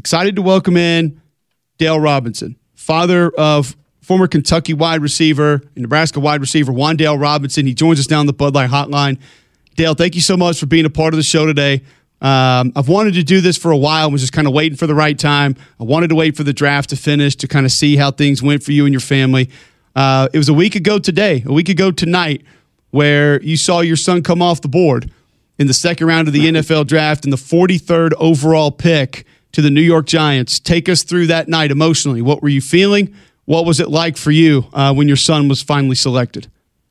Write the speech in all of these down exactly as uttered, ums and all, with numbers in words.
excited to welcome in Dale Robinson, father of former Kentucky wide receiver, Nebraska wide receiver, Wan'Dale Robinson. He joins us now on the Bud Light Hotline. Dale, thank you so much for being a part of the show today. Um, I've wanted to do this for a while. I was just kind of waiting for the right time. I wanted to wait for the draft to finish to kind of see how things went for you and your family. Uh, it was a week ago today, a week ago tonight, where you saw your son come off the board in the second round of the N F L draft and the forty-third overall pick to the New York Giants. Take us through that night emotionally. What were you feeling? What was it like for you uh, when your son was finally selected?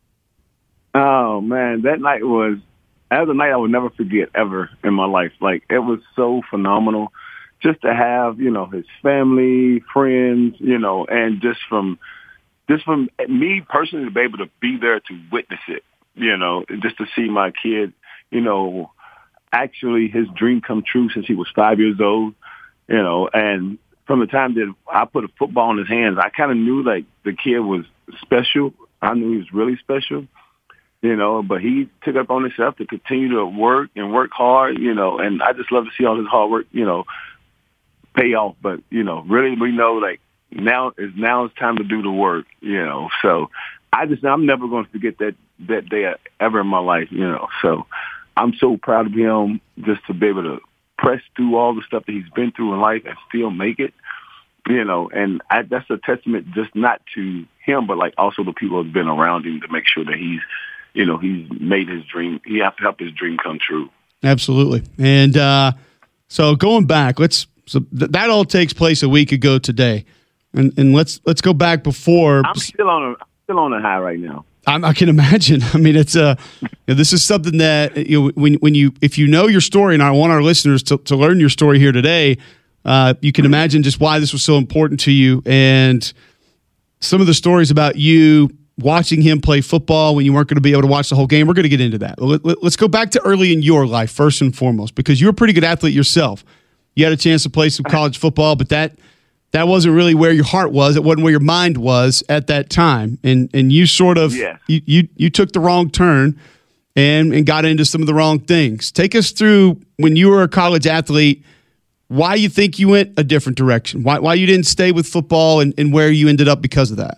Oh, man, that night was that was a night I would never forget ever in my life. Like, it was so phenomenal just to have, you know, his family, friends, you know, and just from just from me personally to be able to be there to witness it, you know, just to see my kid, you know, actually his dream come true since he was five years old, you know, and from the time that I put a football in his hands, I kind of knew like the kid was special. I knew he was really special, you know, but he took up on himself to continue to work and work hard, you know, and I just love to see all his hard work, you know, pay off. But, you know, really we know like now is now it's time to do the work, you know. So I just, I'm never going to forget that, that day ever in my life, you know. So I'm so proud of him just to be able to press through all the stuff that he's been through in life and still make it, you know, and I, that's a testament just not to him, but like also the people who've been around him to make sure that he's, you know, he's made his dream. He has to help his dream come true. Absolutely. And uh, so going back, let's, so th- that all takes place a week ago today. And and let's, let's go back before. I'm still on a, still on a high right now. I'm, I can imagine. I mean, it's uh, you know, this is something that you know, when when you if you know your story, and I want our listeners to, to learn your story here today, uh, you can imagine just why this was so important to you, and some of the stories about you watching him play football when you weren't going to be able to watch the whole game. We're going to get into that. Let, let, let's go back to early in your life first and foremost, because you're a pretty good athlete yourself. You had a chance to play some college football, but that. That wasn't really where your heart was. It wasn't where your mind was at that time. And and you sort of yes. you, you you took the wrong turn and, and got into some of the wrong things. Take us through when you were a college athlete, why you think you went a different direction, why why you didn't stay with football and, and where you ended up because of that.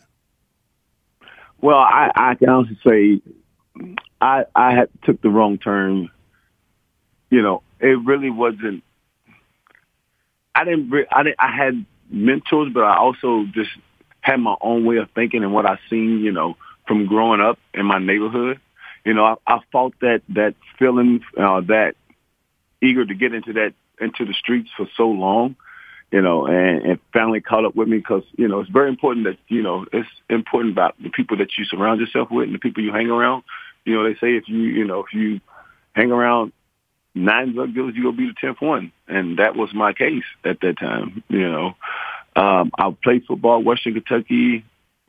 Well, I, I can honestly say I I had took the wrong turn. You know, it really wasn't I didn't I didn't I had mentors, but I also just had my own way of thinking and what I seen, you know, from growing up in my neighborhood. You know, I, I fought that that feeling, uh, that eager to get into that into the streets for so long, you know, and, and finally caught up with me because, you know, it's very important that, you know, it's important about the people that you surround yourself with and the people you hang around. You know, they say if you, you know, if you hang around nine drug dealers, you're going to be the tenth one. And that was my case at that time, you know. Um, I played football at Western Kentucky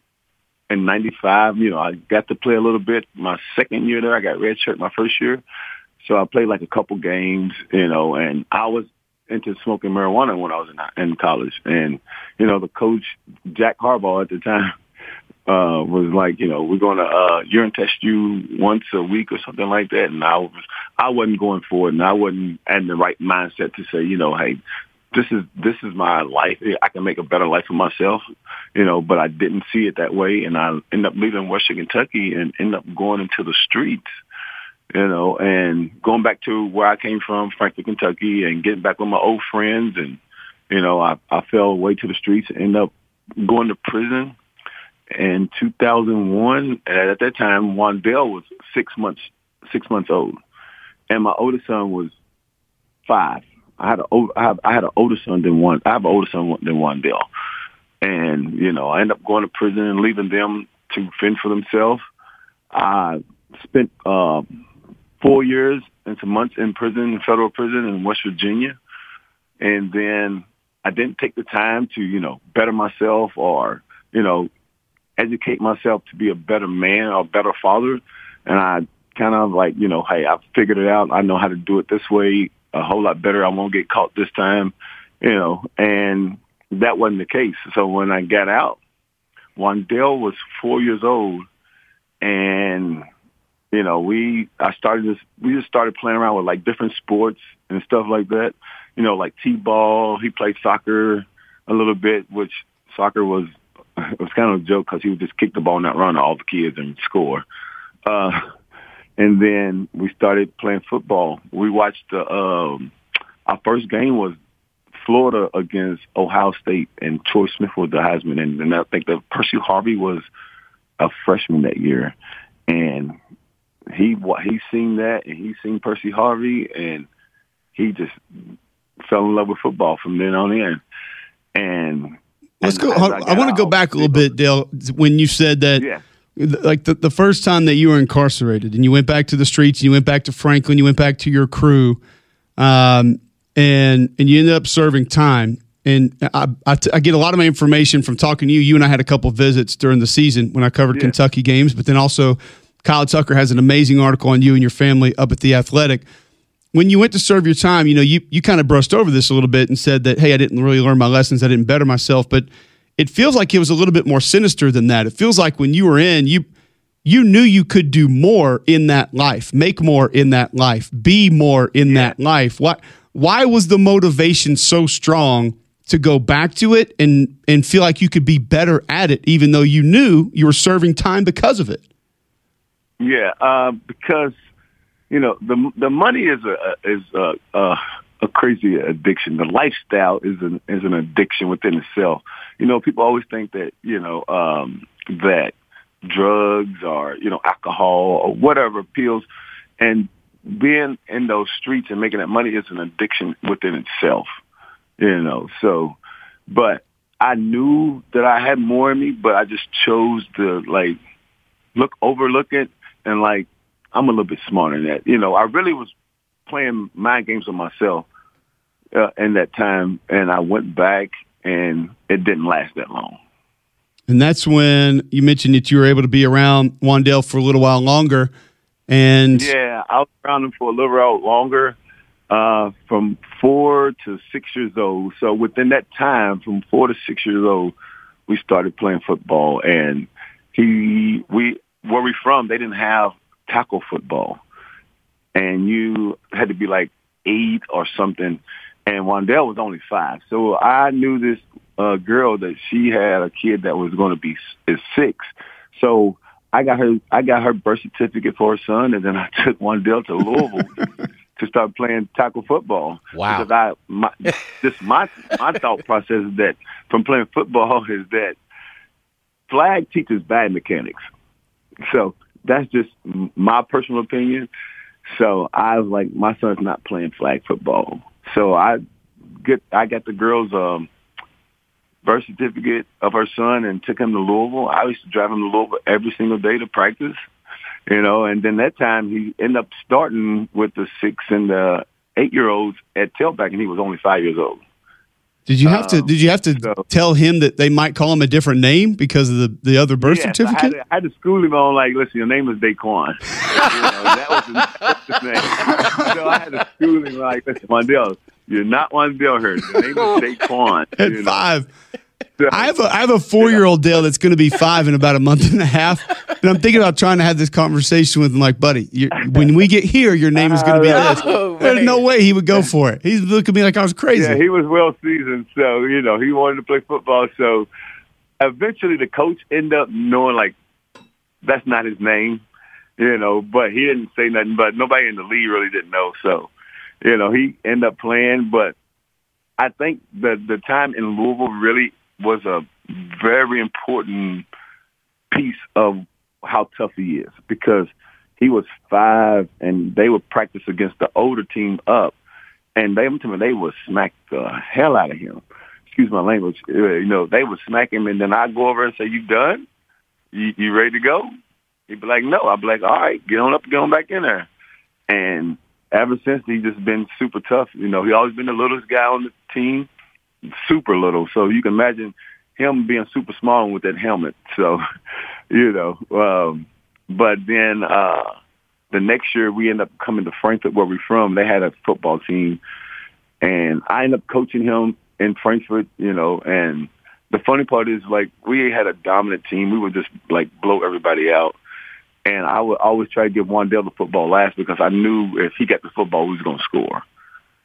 in ninety-five. You know, I got to play a little bit my second year there. I got redshirt my first year. So I played like a couple games, you know, and I was into smoking marijuana when I was in, in college. And, you know, the coach, Jack Harbaugh at the time, uh, was like, you know, we're going to uh, urine test you once a week or something like that. And I was, I wasn't going for it, and I wasn't in the right mindset to say, you know, hey, this is this is my life. I can make a better life for myself, you know. But I didn't see it that way, and I ended up leaving Western Kentucky and ended up going into the streets, you know, and going back to where I came from, Frankfort, Kentucky, and getting back with my old friends. And, you know, I, I fell away to the streets and ended up going to prison in two thousand one. And at that time, Wan'Dale was six months six months old, and my oldest son was five. I had a I have I had an older son than one. I have an older son than Wan'Dale, and you know I ended up going to prison and leaving them to fend for themselves. I spent uh, four years and some months in prison, in federal prison in West Virginia, and then I didn't take the time to you know better myself or you know educate myself to be a better man or a better father, and I kind of like you know hey I figured it out. I know how to do it this way a whole lot better. I won't get caught this time, you know, and that wasn't the case. So when I got out, Wan'Dale was four years old, and, you know, we, I started this, we just started playing around with like different sports and stuff like that. you know, like T-ball. He played soccer a little bit, which soccer was it was kind of a joke because he would just kick the ball and not run to all the kids and score. Uh, and then we started playing football. We watched the um, our first game was Florida against Ohio State, and Troy Smith was the Heisman, and, and I think that Percy Harvey was a freshman that year, and he he seen that, and he seen Percy Harvey, and he just fell in love with football from then on in. And let's go. I, I want to go back a little bit, Dale. When you said that, yeah. like the, the first time that you were incarcerated, and you went back to the streets, and you went back to Franklin, you went back to your crew, um, and and you ended up serving time. And I, I, I get a lot of my information from talking to you. You and I had a couple of visits during the season when I covered yeah. Kentucky games, but then also Kyle Tucker has an amazing article on you and your family up at The Athletic. When you went to serve your time, you know, you, you kind of brushed over this a little bit and said that, hey, I didn't really learn my lessons. I didn't better myself. But it feels like it was a little bit more sinister than that. It feels like when you were in, you you knew you could do more in that life, make more in that life, be more in yeah. that life. Why, why was the motivation so strong to go back to it and, and feel like you could be better at it, even though you knew you were serving time because of it? Yeah, uh, because you know the the money is a is a, a, a crazy addiction. The lifestyle is an is an addiction within itself. You know, people always think that you know um, that drugs or you know alcohol or whatever pills, and being in those streets and making that money is an addiction within itself. You know, so but I knew that I had more in me, but I just chose to like look overlook it. And, like, I'm a little bit smarter than that. You know, I really was playing mind games with myself uh, in that time, and I went back, and it didn't last that long. And that's when you mentioned that you were able to be around Wan'Dale for a little while longer. And yeah, I was around him for a little while longer, uh, from four to six years old. So within that time, from four to six years old, we started playing football, and he we – where we from, they didn't have tackle football. And you had to be like eight or something. And Wan'Dale was only five. So I knew this uh, girl that she had a kid that was going to be is six. So I got her I got her birth certificate for her son, and then I took Wan'Dale to Louisville to start playing tackle football. Wow. Because I, my, this, my, my thought process is that from playing football is that flag teaches bad mechanics. So that's just my personal opinion. So I was like, my son's not playing flag football. So I get, I got the girl's um, birth certificate of her son and took him to Louisville. I used to drive him to Louisville every single day to practice, you know. And then that time he ended up starting with the six and the eight-year-olds at tailback, and he was only five years old. Did you have to? Did you have to so, tell him that they might call him a different name because of the, the other birth yes, certificate? I had, to, I had to school him on like, listen, your name is Daquan. you know, that, was his, that was his name. So I had to school him like, listen, Wan'Dale, you're not Wan'Dale Hurd. Your name is Daquan. At you know? five. So, I have a I have a four year old Dale that's going to be five in about a month and a half, and I'm thinking about trying to have this conversation with him. Like, buddy, you, when we get here, your name is going to be this. Oh, There's no way he would go for it. He's looking at me like I was crazy. Yeah, he was well seasoned, so you know he wanted to play football. So eventually, the coach ended up knowing like that's not his name, you know. But he didn't say nothing. But nobody in the league really didn't know. So you know he ended up playing. But I think the the time in Louisville really was a very important piece of how tough he is, because he was five and they would practice against the older team up, and they they would smack the hell out of him. Excuse my language. You know, they would smack him, and then I'd go over and say, "You done? You, you ready to go?" He'd be like, "No." I'd be like, "All right, get on up, get on back in there." And ever since, he's just been super tough. You know, he always been the littlest guy on the team. Super little, so you can imagine him being super small with that helmet. So, you know, um, but then uh, the next year we ended up coming to Frankfurt, where we're from. They had a football team, and I ended up coaching him in Frankfurt. You know, and the funny part is, like, we had a dominant team. We would just like blow everybody out, and I would always try to give Wan'Dale the football last because I knew if he got the football, he was going to score.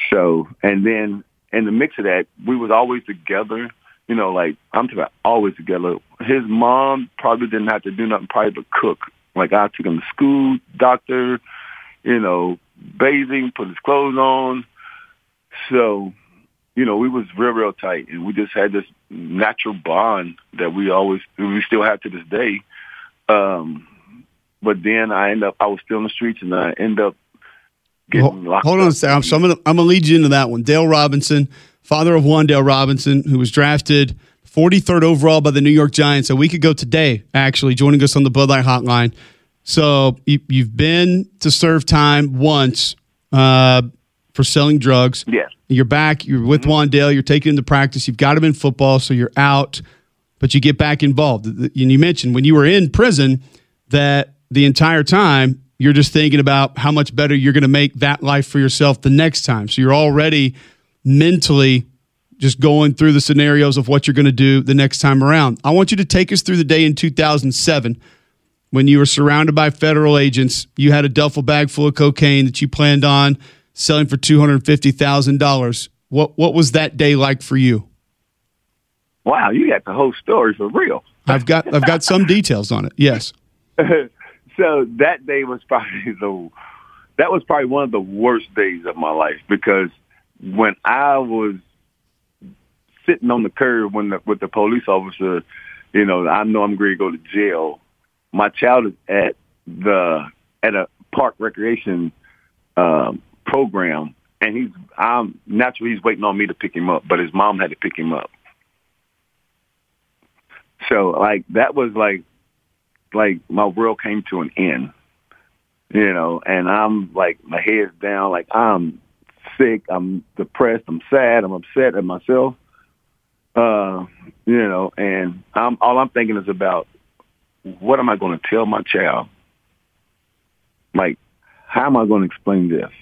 So, and then in the mix of that, we was always together. You know, like, I'm talking about always together. His mom probably didn't have to do nothing probably but cook. Like, I took him to school, doctor, you know, bathing, put his clothes on. So, you know, we was real, real tight. And we just had this natural bond that we always, we still have to this day. Um, but then I end up, I was still in the streets, and I end up getting well, locked hold up. on a second. So I'm going to I'm gonna lead you into that one. Dale Robinson, father of Wan'Dale Robinson, who was drafted forty-third overall by the New York Giants a week ago today, actually, joining us on the Bud Light Hotline. So you, you've been to serve time once uh, for selling drugs. Yes. You're back. You're with mm-hmm. Wan'Dale. You're taking him to practice. You've got him in football, so you're out, but you get back involved. And you mentioned when you were in prison that the entire time you're just thinking about how much better you're going to make that life for yourself the next time. So you're already mentally just going through the scenarios of what you're going to do the next time around. I want you to take us through the day in two thousand seven when you were surrounded by federal agents. You had a duffel bag full of cocaine that you planned on selling for two hundred fifty thousand dollars. What what was that day like for you? Wow, you got the whole story for real. I've got I've got some details on it. Yes. So that day was probably the that was probably one of the worst days of my life, because when I was sitting on the curb when the, with the police officer, you know, I know I'm going to go to jail. My child is at the at a park recreation um, program, and he's I'm naturally he's waiting on me to pick him up, but his mom had to pick him up. So like that was like like my world came to an end, you know, and I'm like my head's down, like I'm sick, I'm depressed, I'm sad, I'm upset at myself, uh, you know, and I'm all I'm thinking is about, what am I going to tell my child? Like, how am I going to explain this?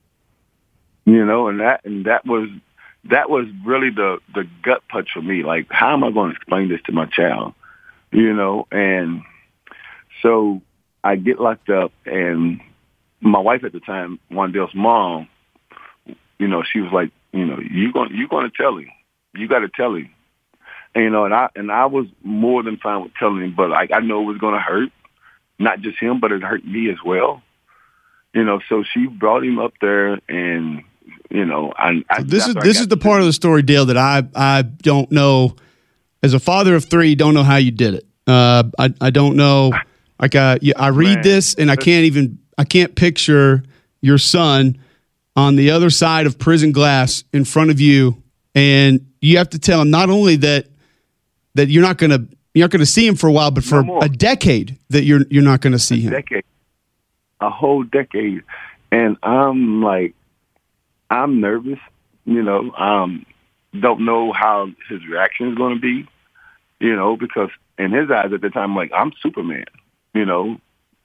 You know, and that and that was that was really the, the gut punch for me. Like, how am I going to explain this to my child? You know, and so I get locked up, and my wife at the time, Wan'Dale's mom, you know, she was like, you know, you going you going to tell him, you got to tell him. And, you know, and I and I was more than fine with telling him, but like I know it was going to hurt, not just him, but it hurt me as well. You know, so she brought him up there, and you know, I, I so this is this is the part of the story, Dale, that I I don't know. As a father of three, don't know how you did it. Uh, I I don't know. Like I I read Man. this and I can't even I can't picture your son on the other side of prison glass in front of you, and you have to tell him not only that. that you're not gonna you're not gonna see him for a while, but for no a decade that you're you're not gonna see a him. Decade, a whole decade, and I'm like, I'm nervous. You know, um, don't know how his reaction is going to be. You know, because in his eyes at the time, like I'm Superman. You know,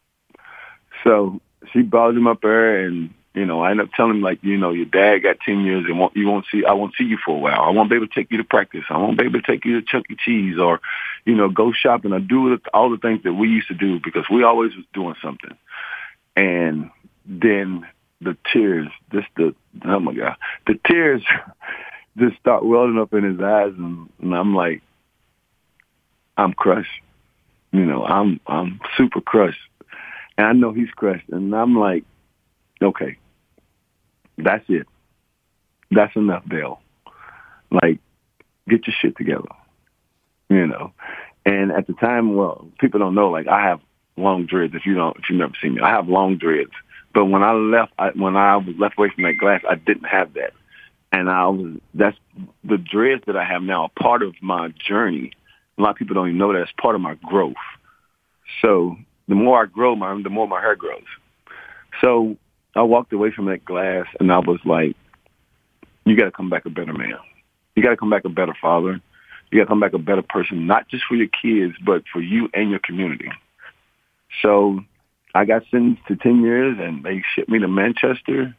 so she brought him up there, and you know, I end up telling him, like, you know, your dad got ten years and won't, you won't see, I won't see you for a while. I won't be able to take you to practice. I won't be able to take you to Chuck E. Cheese or, you know, go shopping or do all the things that we used to do, because we always was doing something. And then the tears, just the, oh my God, the tears just start welling up in his eyes. And, and I'm like, I'm crushed. You know, I'm, I'm super crushed. And I know he's crushed. And I'm like, okay. That's it. That's enough, Dale. Like, get your shit together. You know. And at the time, well, people don't know, like, I have long dreads. If you don't, if you've never seen me, I have long dreads. But when I left, I, when I was left away from that glass, I didn't have that. And I was, that's the dreads that I have now, a part of my journey. A lot of people don't even know that it's part of my growth. So the more I grow, my, the more my hair grows. So I walked away from that glass, and I was like, you got to come back a better man. You got to come back a better father. You got to come back a better person, not just for your kids, but for you and your community. So I got sentenced to ten years, and they shipped me to Manchester.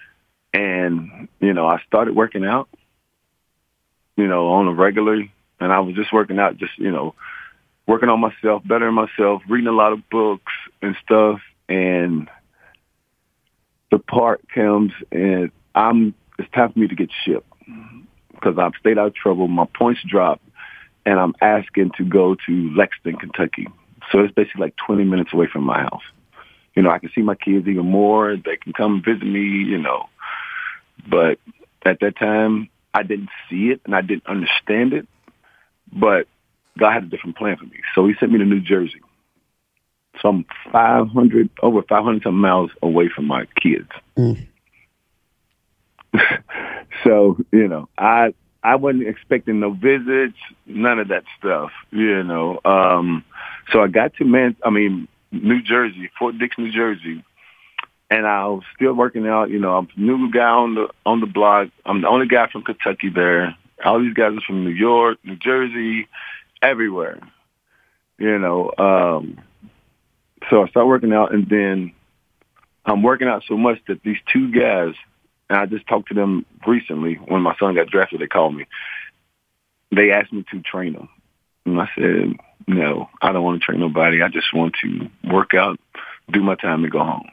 And, you know, I started working out, you know, on a regular. And I was just working out, just, you know, working on myself, bettering myself, reading a lot of books and stuff. And the part comes, and I'm it's time for me to get shipped because I've stayed out of trouble. My points dropped, and I'm asking to go to Lexington, Kentucky. So it's basically like twenty minutes away from my house. You know, I can see my kids even more. They can come visit me, you know. But at that time, I didn't see it and I didn't understand it. But God had a different plan for me. So he sent me to New Jersey. So I'm five hundred, over five hundred some miles away from my kids. Mm. So, you know, I I wasn't expecting no visits, none of that stuff, you know. Um, so I got to, man, I mean, New Jersey, Fort Dix, New Jersey, and I was still working out. You know, I'm the new guy on the on the block. I'm the only guy from Kentucky there. All these guys are from New York, New Jersey, everywhere. You know, um, so I started working out, and then I'm working out so much that these two guys, and I just talked to them recently when my son got drafted. They called me. They asked me to train them, and I said, no, I don't want to train nobody. I just want to work out, do my time, and go home.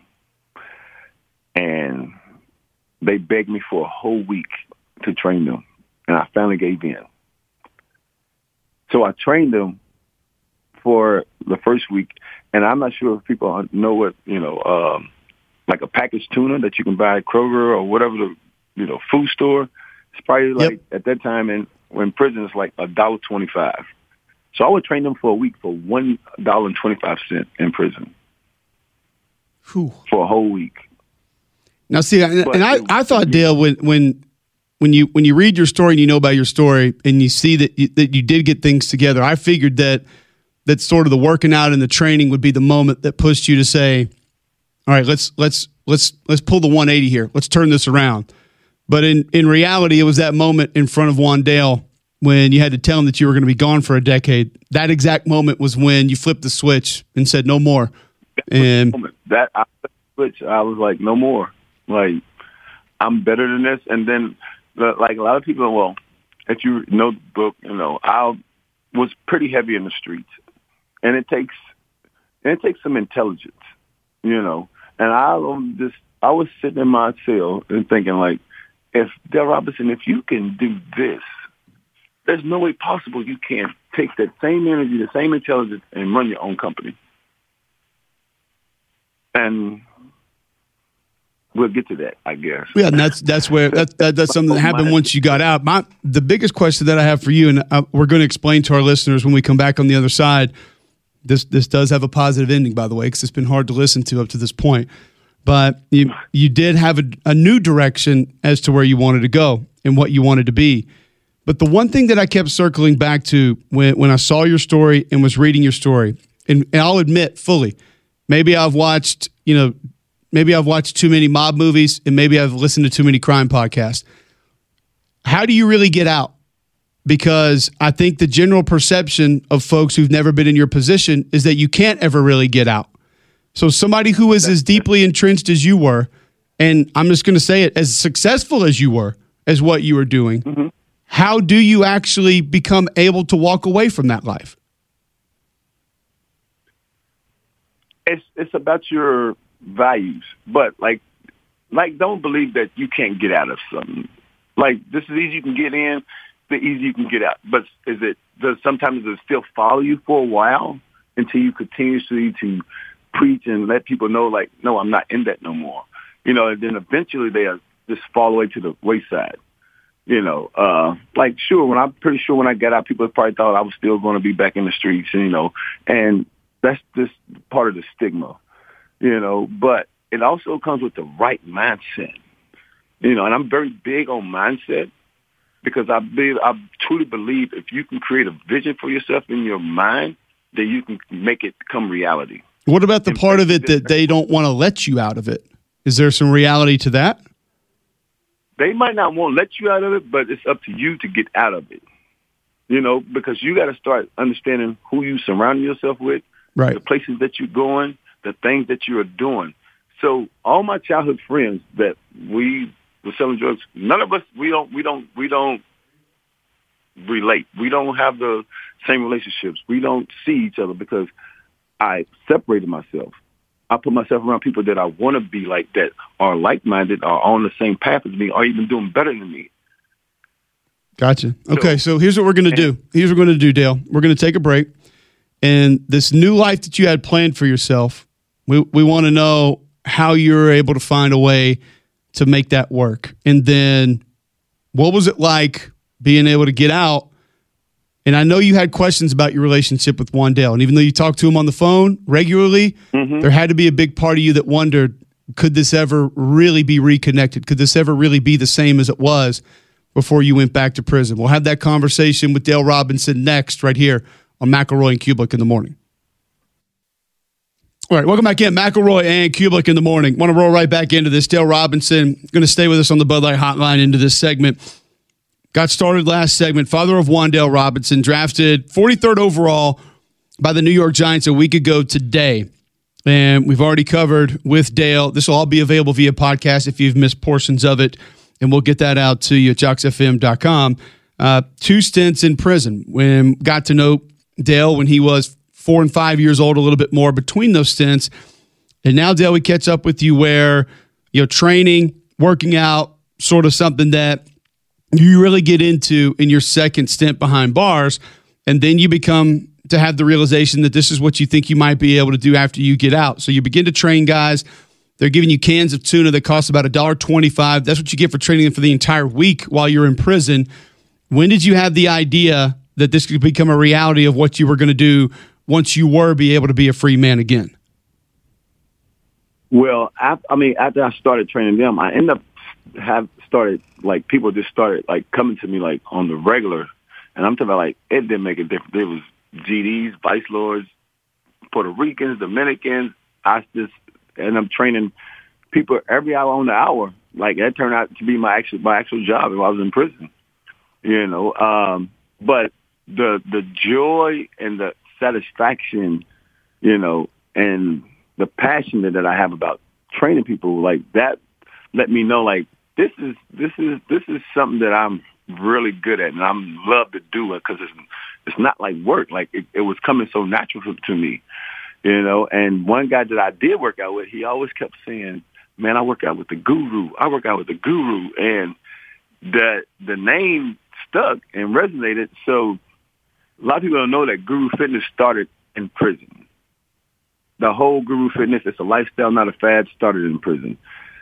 And they begged me for a whole week to train them, and I finally gave in. So I trained them for the first week, and I'm not sure if people know what, you know, um, like a packaged tuna that you can buy at Kroger or whatever the, you know, food store. It's probably like, yep. At that time in, in prison, it's like a dollar twenty-five. So I would train them for a week for one dollar and twenty-five cents in prison. Whew. For a whole week. Now, see, and, and I, I thought, Dale, when when when you when you read your story and you know about your story and you see that you, that you did get things together, I figured that that sort of the working out and the training would be the moment that pushed you to say, all right, let's let's let's let's pull the one eighty here. Let's turn this around. But in, in reality, it was that moment in front of Wan'Dale when you had to tell him that you were going to be gone for a decade. That exact moment was when you flipped the switch and said no more. And that I switch, I was like, no more. Like, I'm better than this. And then, like a lot of people, well, if you know the book, you know, I was pretty heavy in the streets, and it takes and it takes some intelligence, you know. And I just I was sitting in my cell and thinking, like, if Dale Robinson, if you can do this, there's no way possible you can't take that same energy, the same intelligence, and run your own company. And we'll get to that, I guess. Yeah, and that's that's where that, that that's something that happened once you got out. My the biggest question that I have for you, and I, we're going to explain to our listeners when we come back on the other side. This this does have a positive ending, by the way, because it's been hard to listen to up to this point. But you you did have a, a new direction as to where you wanted to go and what you wanted to be. But the one thing that I kept circling back to when when I saw your story and was reading your story, and, and I'll admit fully, maybe I've watched you know. Maybe I've watched too many mob movies and maybe I've listened to too many crime podcasts. How do you really get out? Because I think the general perception of folks who've never been in your position is that you can't ever really get out. So somebody who is as deeply entrenched as you were, and I'm just going to say it, as successful as you were, as what you were doing, mm-hmm. How do you actually become able to walk away from that life? It's it's about your values, but like, like don't believe that you can't get out of something. Like, this is easy you can get in, the easy you can get out. But is it, does sometimes does it still follow you for a while until you continuously to preach and let people know, like, no, I'm not in that no more. You know, and then eventually they'll just fall away to the wayside. You know, uh, like, sure, when I'm pretty sure when I got out, people probably thought I was still going to be back in the streets, you know, and that's just part of the stigma. You know, but it also comes with the right mindset. You know, and I'm very big on mindset because I believe, I truly believe if you can create a vision for yourself in your mind, then you can make it become reality. What about the and part of it that they don't want to let you out of it? Is there some reality to that? They might not want to let you out of it, but it's up to you to get out of it. You know, because you got to start understanding who you surround yourself with, right? The places that you're going, the things that you are doing. So all my childhood friends that we were selling drugs, none of us, we don't, we don't, we don't relate. We don't have the same relationships. We don't see each other because I separated myself. I put myself around people that I want to be like, that are like-minded, are on the same path as me, or even doing better than me. Gotcha. Okay, so, so here's what we're going to do. Here's what we're going to do, Dale. We're going to take a break. And this new life that you had planned for yourself, we, we want to know how you were able to find a way to make that work. And then what was it like being able to get out? And I know you had questions about your relationship with Wan'Dale. And even though you talked to him on the phone regularly, mm-hmm. there had to be a big part of you that wondered, could this ever really be reconnected? Could this ever really be the same as it was before you went back to prison? We'll have that conversation with Dale Robinson next right here on McElroy and Kublik in the morning. All right, welcome back in. McElroy and Kublik in the morning. Want to roll right back into this. Dale Robinson going to stay with us on the Bud Light Hotline into this segment. Got started last segment. Father of Wan'Dale Robinson, drafted forty-third overall by the New York Giants a week ago today. And we've already covered with Dale. This will all be available via podcast if you've missed portions of it. And we'll get that out to you at jocks f m dot com. Uh, two stints in prison. When got to know Dale when he was four and five years old, a little bit more between those stints. And now, Dale, we catch up with you where, you know, training, working out, sort of something that you really get into in your second stint behind bars. And then you become to have the realization that this is what you think you might be able to do after you get out. So you begin to train guys. They're giving you cans of tuna that cost about one dollar twenty-five. That's what you get for training them for the entire week while you're in prison. When did you have the idea that this could become a reality of what you were going to do once you were be able to be a free man again? Well, I, I mean, after I started training them, I ended up have started, like, people just started, like, coming to me, like, on the regular. And I'm talking about, like, it didn't make a difference. It was G Ds, Vice Lords, Puerto Ricans, Dominicans. I just ended up training people every hour on the hour. Like, that turned out to be my actual, my actual job if I was in prison, you know. Um, but the the joy and the satisfaction, you know, and the passion that, that I have about training people, like, that let me know, like, this is this is this is something that I'm really good at, and I love to do it because it's it's not like work. Like, it, it was coming so natural to, to me, you know. And one guy that I did work out with, he always kept saying, "Man, I work out with the guru. I work out with the guru," and the the name stuck and resonated. So a lot of people don't know that Guru Fitness started in prison. The whole Guru Fitness, it's a lifestyle, not a fad, started in prison.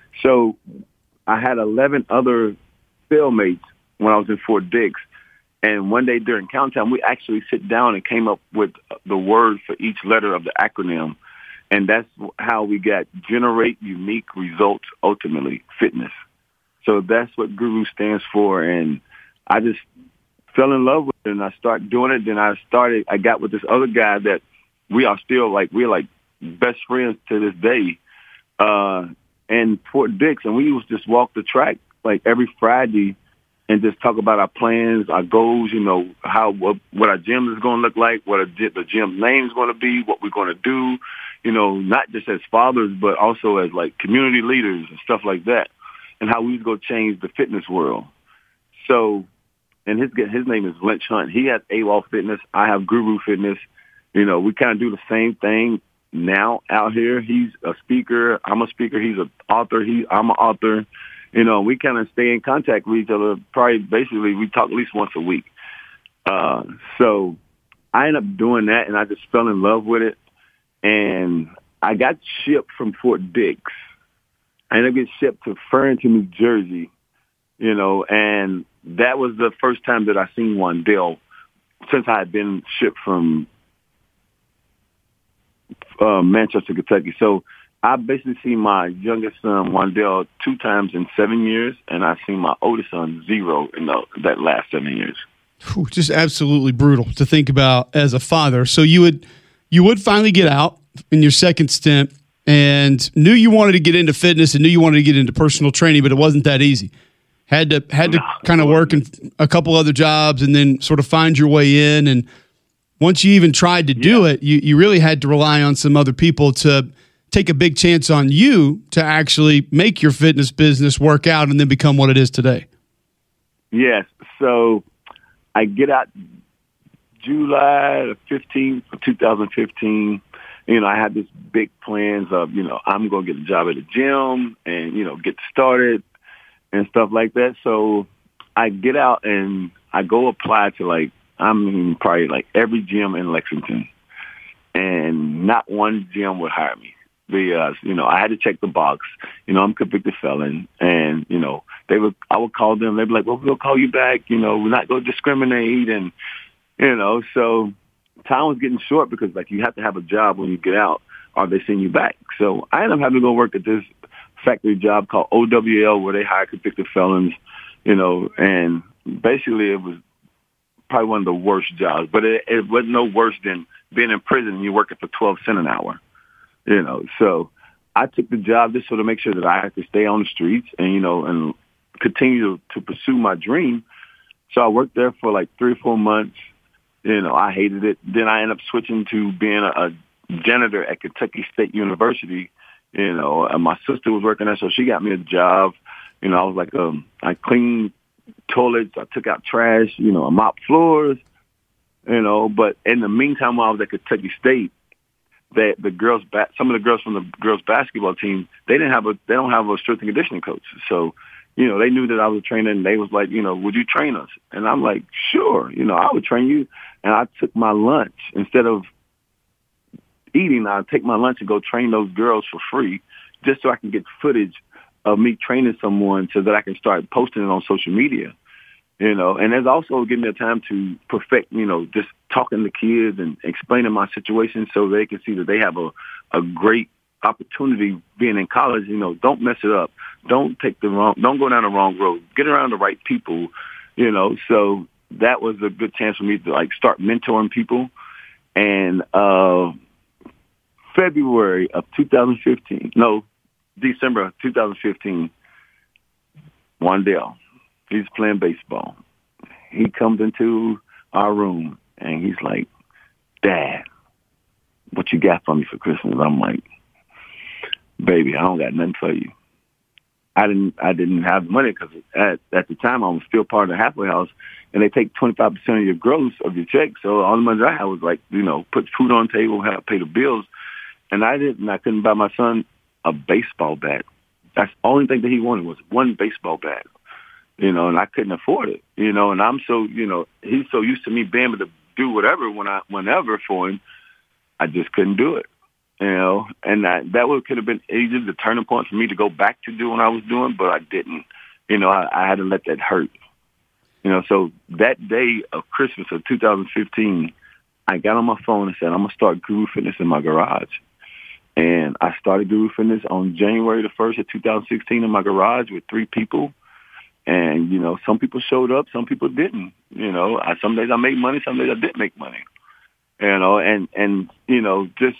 So I had eleven other cellmates when I was in Fort Dix. And one day during count time, we actually sit down and came up with the word for each letter of the acronym. And that's how we got Generate Unique Results Ultimately Fitness. So that's what Guru stands for. And I just fell in love with it, and I started doing it. Then I started, I got with this other guy that we are still like, we're like best friends to this day, uh, in Fort Dix. And we used to just walk the track like every Friday and just talk about our plans, our goals, you know, how, what, what our gym is going to look like, what a, the gym name is going to be, what we're going to do, you know, not just as fathers, but also as like community leaders and stuff like that, and how we go change the fitness world. So, and his his name is Lynch Hunt. He has AWOL Fitness. I have Guru Fitness. You know, we kind of do the same thing now out here. He's a speaker. I'm a speaker. He's an author. He, I'm an author. You know, we kind of stay in contact with each other. Probably, basically, we talk at least once a week. Uh, so I ended up doing that, and I just fell in love with it. And I got shipped from Fort Dix. I ended up getting shipped to Farrington, New Jersey, you know, and that was the first time that I seen Wan'Dale since I had been shipped from uh, Manchester, Kentucky. So I basically seen my youngest son, Wan'Dale, two times in seven years, and I've seen my oldest son, zero, in the, that last seven years. Whew, just absolutely brutal to think about as a father. So you would you would finally get out in your second stint and knew you wanted to get into fitness and knew you wanted to get into personal training, but it wasn't that easy. Had to had to kind of work in a couple other jobs and then sort of find your way in. And once you even tried to do yeah. it, you, you really had to rely on some other people to take a big chance on you to actually make your fitness business work out and then become what it is today. Yes. So I get out July fifteenth of two thousand fifteen, you know, I had this big plans of, you know, I'm going to get a job at a gym and, you know, get started and stuff like that. So I get out and I go apply to, like, I mean, probably like every gym in Lexington, and not one gym would hire me. Because, you know, I had to check the box. You know, I'm a convicted felon, and, you know, they would, I would call them. They'd be like, well, we'll call you back. You know, we're not going to discriminate. And, you know, so time was getting short because, like, you have to have a job when you get out or they send you back. So I ended up having to go work at this factory job called O W L where they hire convicted felons, you know, and basically it was probably one of the worst jobs. But it, it wasn't no worse than being in prison and you're working for twelve cents an hour. You know, so I took the job just so to make sure that I could stay on the streets and, you know, and continue to, to pursue my dream. So I worked there for like three or four months. You know, I hated it. Then I ended up switching to being a, a janitor at Kentucky State University. You know, and my sister was working there, so she got me a job. You know, I was like, um, I cleaned toilets, I took out trash, you know, I mopped floors, you know, but in the meantime, while I was at Kentucky State, that the girls, ba- some of the girls from the girls basketball team, they didn't have a, they don't have a strength and conditioning coach. So, you know, they knew that I was a trainer, and they was like, you know, would you train us? And I'm like, sure, you know, I would train you. And I took my lunch instead of eating. I'd take my lunch and go train those girls for free, just so I can get footage of me training someone, so that I can start posting it on social media. You know, and there's also giving me a time to perfect, you know, just talking to kids and explaining my situation so they can see that they have a, a great opportunity being in college. You know, don't mess it up. Don't take the wrong, don't go down the wrong road. Get around the right people, you know. So that was a good chance for me to, like, start mentoring people. And uh, February of two thousand fifteen, no, December of two thousand fifteen, Wandale, he's playing baseball. He comes into our room, and he's like, Dad, what you got for me for Christmas? I'm like, baby, I don't got nothing for you. I didn't I didn't have money because at, at the time I was still part of the halfway house, and they take twenty-five percent of your gross of your check. So all the money I had was, like, you know, put food on the table, have to pay the bills. And I didn't, I couldn't buy my son a baseball bat. That's the only thing that he wanted was one baseball bat. You know, and I couldn't afford it, you know, and I'm so, you know, he's so used to me being able to do whatever when I, whenever for him, I just couldn't do it, you know, and that, that would, could have been easy, the turning point for me to go back to doing what I was doing, but I didn't, you know, I, I had to let that hurt, you know, so that day of Christmas of two thousand fifteen, I got on my phone and said, I'm going to start Guru Fitness in my garage. And I started Guru Fitness on January the first of two thousand sixteen in my garage with three people. And, you know, some people showed up, some people didn't. You know, I, some days I made money, some days I didn't make money. You know, and, and you know, just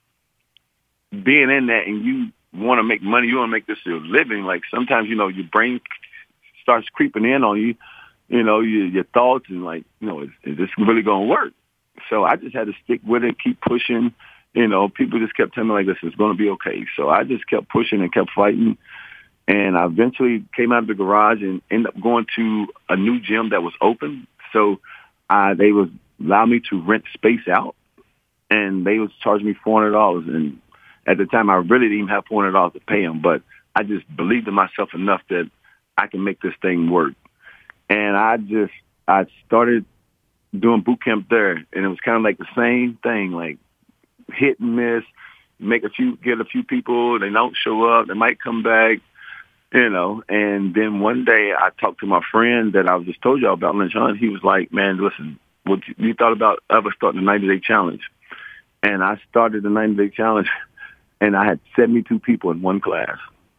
being in that and you want to make money, you want to make this your living. Like sometimes, you know, your brain starts creeping in on you, you know, your, your thoughts and like, you know, is, is this really going to work? So I just had to stick with it, keep pushing. You know, people just kept telling me like, this is going to be okay. So I just kept pushing and kept fighting. And I eventually came out of the garage and ended up going to a new gym that was open. So uh, they was allow me to rent space out, and they was charging me four hundred dollars. And at the time, I really didn't even have four hundred dollars to pay them, but I just believed in myself enough that I can make this thing work. And I just I started doing boot camp there, and it was kind of like the same thing, like hit and miss. Make a few, get a few people, they don't show up, they might come back. You know, and then one day I talked to my friend that I just told y'all about, Lynch Hunt. He was like, man, listen, what you, you thought about ever starting the ninety-day challenge? And I started the ninety-day challenge, and I had seventy-two people in one class.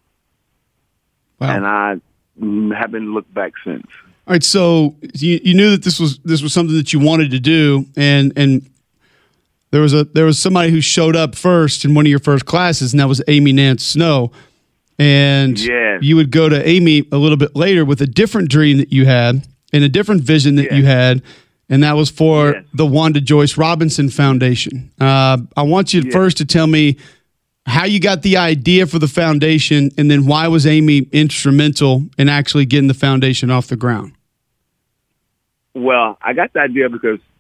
Wow. And I haven't looked back since. All right, so you, you knew that this was this was something that you wanted to do, and and there was a there was somebody who showed up first in one of your first classes, and that was Amy Nance Snow. And yes. You would go to Amy a little bit later with a different dream that you had and a different vision that yes. you had, and that was for yes. the Wanda Joyce Robinson Foundation. Uh, I want you yes. first to tell me how you got the idea for the foundation, and then why was Amy instrumental in actually getting the foundation off the ground? Well, I got the idea because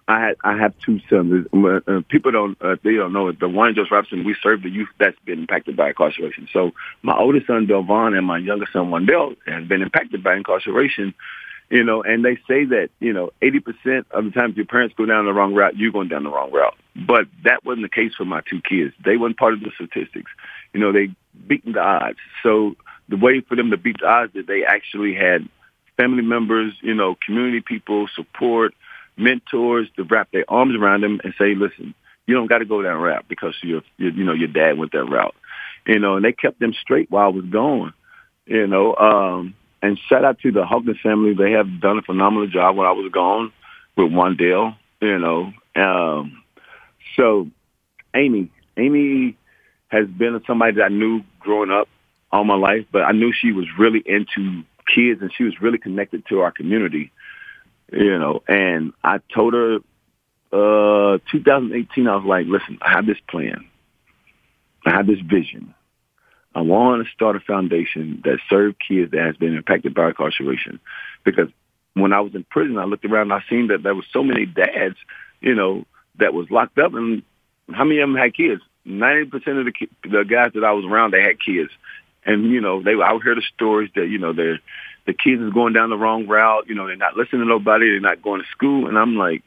I had I have two sons. Uh, people don't uh, they don't know it. The one Joseph Robinson, we serve the youth that's been impacted by incarceration. So my oldest son Delvon and my youngest son Wandell has been impacted by incarceration. You know, and they say that you know eighty percent of the times your parents go down the wrong route, you're going down the wrong route. But that wasn't the case for my two kids. They weren't part of the statistics. You know, they beaten the odds. So the way for them to beat the odds is they actually had family members, you know, community people, support, mentors to wrap their arms around them and say, listen, you don't got to go that route because your, your, you know, your dad went that route. You know, and they kept them straight while I was gone, you know. Um, and shout out to the Hawkins family. They have done a phenomenal job when I was gone with Wandell, you know. Um, so Amy, Amy has been somebody that I knew growing up all my life, but I knew she was really into kids and she was really connected to our community, you know. And I told her, uh, two thousand eighteen, I was like, listen, I have this plan. I have this vision. I want to start a foundation that serves kids that has been impacted by incarceration. Because when I was in prison, I looked around and I seen that there was so many dads, you know, that was locked up, and how many of them had kids? ninety percent of the, ki- the guys that I was around, they had kids. And, you know, they I would hear the stories that, you know, they're, the kids is going down the wrong route. You know, they're not listening to nobody. They're not going to school. And I'm like,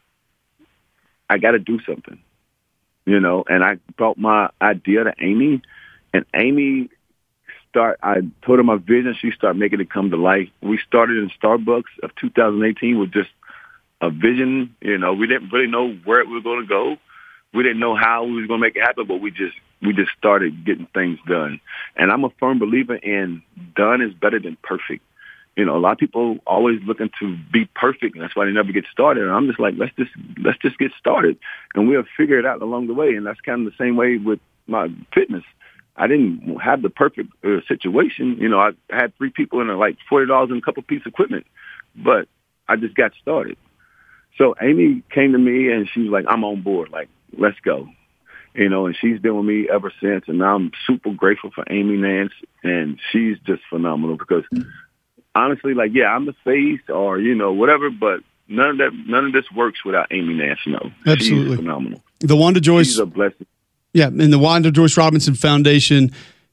I got to do something, you know. And I brought my idea to Amy, and Amy start. I told her my vision. She started making it come to life. We started in Starbucks of two thousand eighteen with just a vision. You know, we didn't really know where it was going to go. We didn't know how we was going to make it happen, but we just we just started getting things done. And I'm a firm believer in done is better than perfect. You know, a lot of people always looking to be perfect, and that's why they never get started. And I'm just like, let's just let's just get started, and we'll figure it out along the way. And that's kind of the same way with my fitness. I didn't have the perfect uh, situation. You know, I had three people and like forty dollars and a couple pieces of equipment, but I just got started. So Amy came to me and she was like, I'm on board. Like, let's go. You know, and she's been with me ever since. And I'm super grateful for Amy Nance. And she's just phenomenal because honestly, like, yeah, I'm the face or, you know, whatever, but none of that, none of this works without Amy Nance, you know. Absolutely. She's phenomenal. The Wanda Joyce. She's a blessing. Yeah. And the Wanda Joyce Robinson Foundation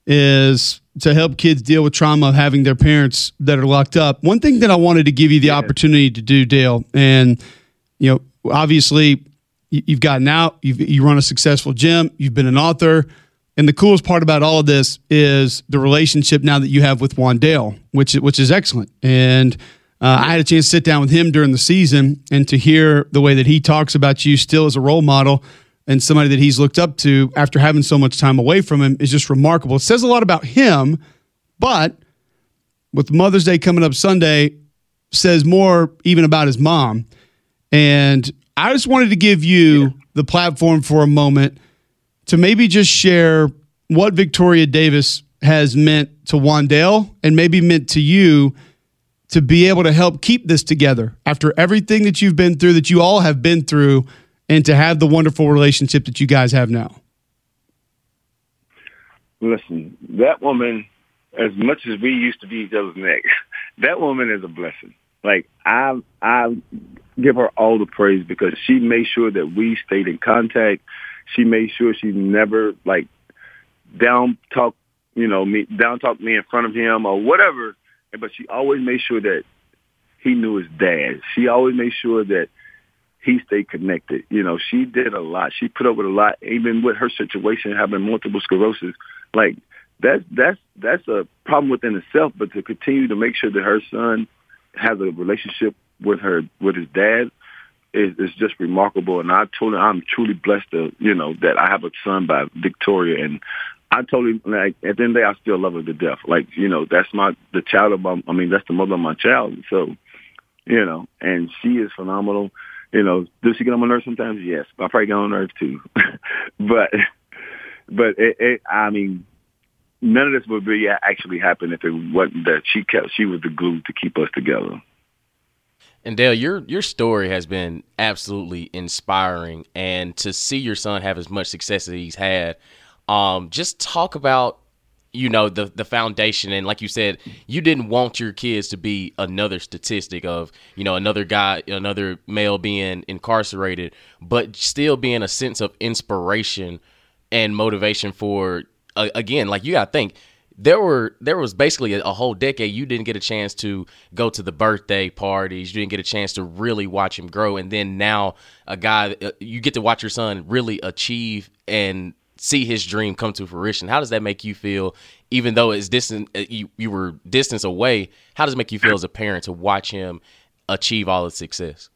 is to help kids deal with trauma of having their parents that are locked up. One thing that I wanted to give you the yeah. opportunity to do, Dale, and, you know, obviously you've gotten out, you've, you run a successful gym, you've been an author. And the coolest part about all of this is the relationship now that you have with Wandell, which, which is excellent. And uh, I had a chance to sit down with him during the season and to hear the way that he talks about you still as a role model and somebody that he's looked up to after having so much time away from him is just remarkable. It says a lot about him, but with Mother's Day coming up Sunday, says more even about his mom. And I just wanted to give you yeah. the platform for a moment to maybe just share what Victoria Davis has meant to Wandell and maybe meant to you to be able to help keep this together after everything that you've been through, that you all have been through, and to have the wonderful relationship that you guys have now. Listen, that woman, as much as we used to be each other's neck, that woman is a blessing. Like, I, I give her all the praise because she made sure that we stayed in contact. She made sure she never, like, down talk, you know, me down talk me in front of him or whatever. But she always made sure that he knew his dad. She always made sure that he stayed connected. You know, she did a lot. She put up with a lot, even with her situation, having multiple sclerosis. Like, that's that's that's a problem within itself. But to continue to make sure that her son has a relationship with her, with his dad, is, is just remarkable. And I told her I'm truly blessed to, you know, that I have a son by Victoria. And I told him, like, at the end of the day, I still love her to death. Like, you know, that's my, the child of my, I mean, that's the mother of my child. So, you know, and she is phenomenal. You know, does she get on my nerves sometimes? Yes. I probably get on nerves too. but, but it, it, I mean, none of this would be actually happen if it wasn't that she kept, she was the glue to keep us together. And Dale, your your story has been absolutely inspiring, and to see your son have as much success as he's had, um, just talk about, you know, the the foundation. And like you said, you didn't want your kids to be another statistic of, you know, another guy, another male being incarcerated, but still being a sense of inspiration and motivation for, uh, again, like you got to think, there were there was basically a, a whole decade you didn't get a chance to go to the birthday parties. You didn't get a chance to really watch him grow. And then now a guy, uh, you get to watch your son really achieve and see his dream come to fruition. How does that make you feel, even though it's distant, you, you were distance away? How does it make you feel as a parent to watch him achieve all his success?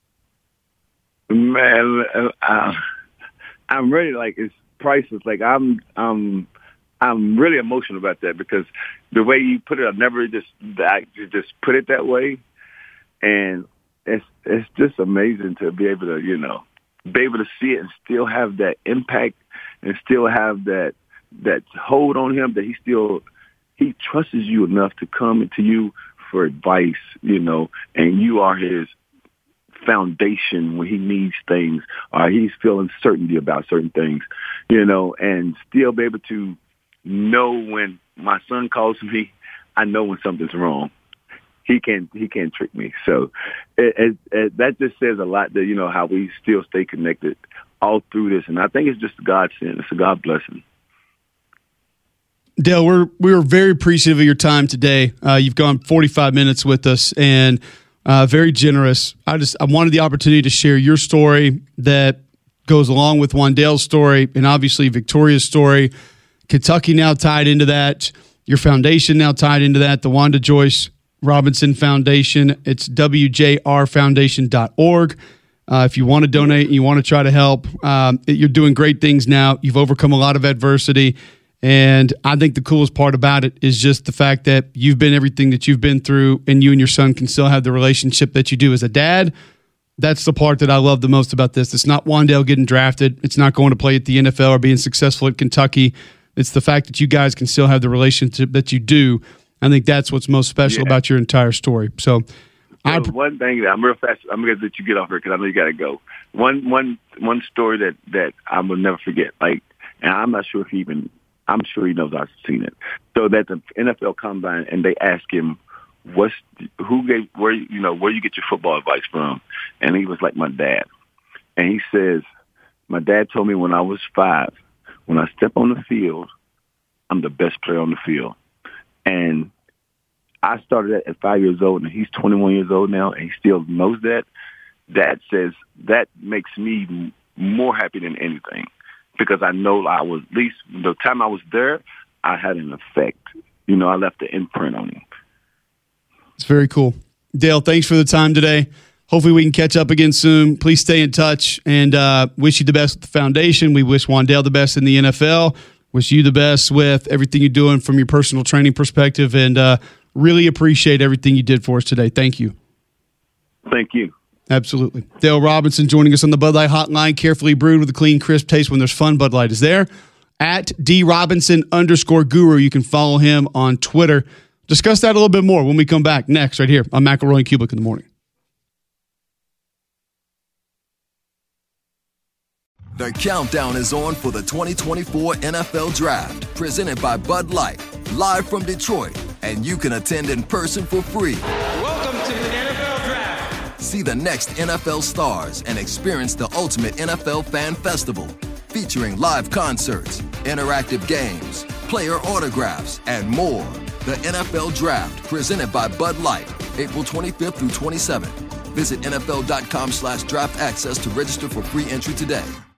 Man, uh, I'm really like, it's priceless. Like I'm, I'm, I'm really emotional about that because the way you put it, I've never just, I just put it that way. And it's, it's just amazing to be able to, you know, be able to see it and still have that impact and still have that that hold on him that he still he trusts you enough to come to you for advice, you know, and you are his foundation when he needs things or he's feeling certainty about certain things, you know, and still be able to know when my son calls me, I know when something's wrong. He can't he can't trick me. So it, it, it, that just says a lot that, you know, how we still stay connected all through this. And I think it's just a God send. It's a God blessing. Dale, we're we're very appreciative of your time today. Uh, you've gone forty-five minutes with us and uh, very generous. I just I wanted the opportunity to share your story that goes along with Wan'Dale's story and obviously Victoria's story. Kentucky now tied into that. Your foundation now tied into that. The Wanda Joyce Robinson Foundation. It's W J R foundation dot org. Uh, if you want to donate and you want to try to help, um, you're doing great things now. You've overcome a lot of adversity. And I think the coolest part about it is just the fact that you've been everything that you've been through and you and your son can still have the relationship that you do as a dad. That's the part that I love the most about this. It's not Wan'Dale getting drafted. It's not going to play at the N F L or being successful at Kentucky. It's the fact that you guys can still have the relationship that you do. I think that's what's most special yeah. about your entire story. So, so I, one thing that I'm real fast, I'm going to let you get off here because I know you got to go. One, one, one story that, that I will never forget. Like, and I'm not sure if he even, I'm sure he knows I've seen it. So that the N F L combine and they ask him, "What's who gave where you know where you get your football advice from?" And he was like, "My dad." And he says, "My dad told me when I was five, when I step on the field, I'm the best player on the field." And I started that at five years old, and he's twenty-one years old now, and he still knows that. That says that makes me more happy than anything because I know I was at least the time I was there, I had an effect. You know, I left the imprint on him. It's very cool. Dale, thanks for the time today. Hopefully we can catch up again soon. Please stay in touch and uh, wish you the best with the foundation. We wish Wan'Dale the best in the N F L. Wish you the best with everything you're doing from your personal training perspective, and uh, really appreciate everything you did for us today. Thank you. Thank you. Absolutely. Dale Robinson joining us on the Bud Light Hotline, carefully brewed with a clean, crisp taste. When there's fun, Bud Light is there. At drobinson underscore guru. You can follow him on Twitter. Discuss that a little bit more when we come back next right here on McElroy and Kubik in the morning. The countdown is on for the twenty twenty-four N F L Draft, presented by Bud Light, live from Detroit, and you can attend in person for free. Welcome to the N F L Draft. See the next N F L stars and experience the ultimate N F L fan festival, featuring live concerts, interactive games, player autographs, and more. The N F L Draft, presented by Bud Light, April twenty-fifth through twenty-seventh. Visit N F L dot com slash draft access to register for free entry today.